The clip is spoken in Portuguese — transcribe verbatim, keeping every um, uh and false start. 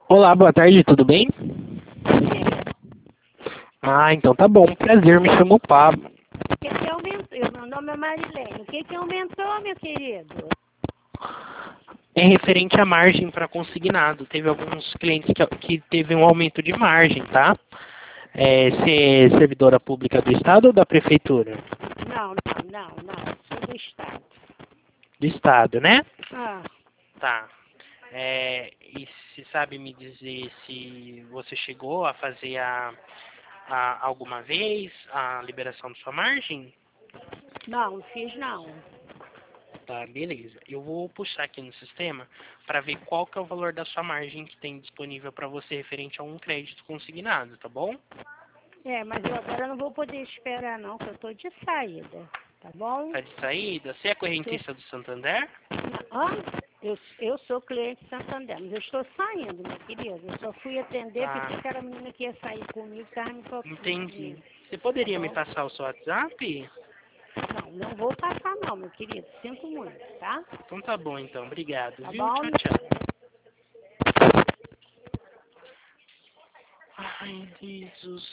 Olá, boa tarde, tudo bem? Ah, então tá bom, prazer, me chamo Pablo. O que que aumentou? Meu nome é Marilene. O que que aumentou, meu querido? É referente à margem para consignado. Teve alguns clientes que, que teve um aumento de margem, tá? É, você é servidora pública do Estado ou da Prefeitura? Não, não, não, não. Sou do Estado. Do Estado, né? Ah, Tá. É, e se sabe me dizer se você chegou a fazer a, a, alguma vez a liberação de sua margem? não, não fiz não. Tá, beleza. Eu vou puxar aqui no sistema para ver qual que é o valor da sua margem que tem disponível para você referente a um crédito consignado, tá bom? É, mas eu agora não vou poder esperar não, que eu tô de saída. Tá bom? Tá de saída? Você é Tô... correntista do Santander? Ah, eu, eu sou cliente de Santander, mas eu estou saindo, minha querida. Eu só fui atender Tá, porque aquela menina que ia sair comigo estava me entendi. procurando. Você Tá poderia me bom? passar o seu WhatsApp? Não, não vou passar não, meu querido. Sinto muito, tá? Então tá bom, então. Obrigado, Tá viu? bom? Tchau, tchau. Ai, Jesus.